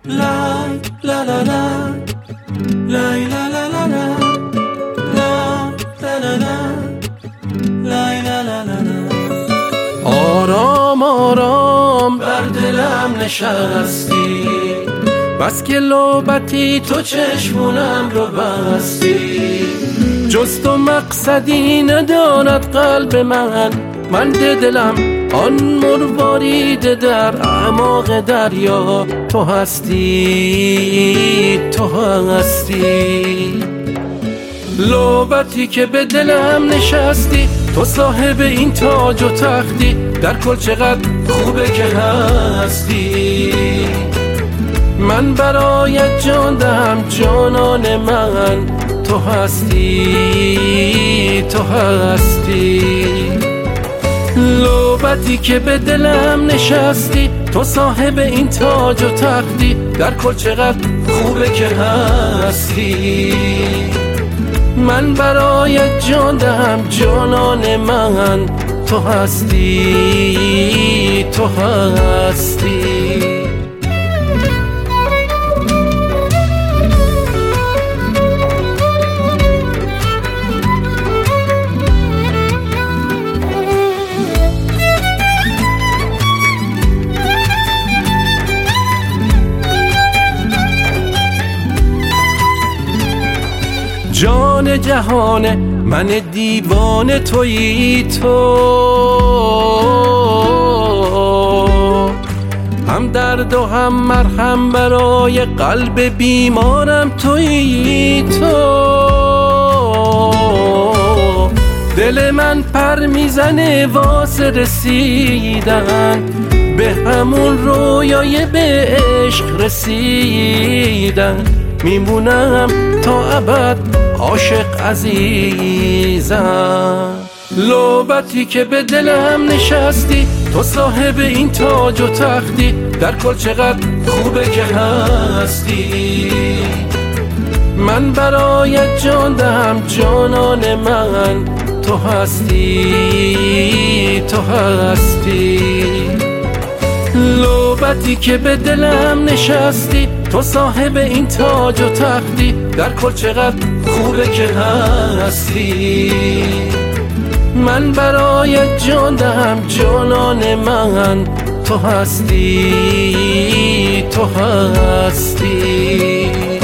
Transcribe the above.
لا لا لا لا لا لا لا لا لا لا لا لا لا لا. آرام آرام بر دلم نشستی، بس که لعبتی تو چشمونم رو بستی. جز تو مقصدی ندارد قلب من دلم آن مروارید در اعماق دریا. تو هستی، تو هستی. لعبتی که به دلم نشستی، تو صاحب این تاج و تختی. در کل چقدر خوبه که هستی. من برایت جان دهم جانان من. تو هستی، تو هستی. لعبتی که به دلم نشستی، تو صاحب این تاج و تختی. در کل چقدر خوبه که هستی. من برایت جان دهم جانان من. تو هستی، تو هستی. جان جهان من دیوانه تویی تو، هم درد و هم مرهم برای قلب بیمارم تویی تو. دل من پر میزنه واسه رسیدن به همون رویای به عشق رسیدن. میمونم تا ابد عاشق عزیزم. لعبتی که به دلم نشستی، تو صاحب این تاج و تختی. در کل چقدر خوبه که هستی. من برایت جان دهم جانان من. تو هستی، تو هستی. لعبتی که به دلم نشستی، تو صاحب این تاج و تختی. در کل چقدر خوبه که هستی. من برایت جان دهم جانان من. تو هستی، تو هستی.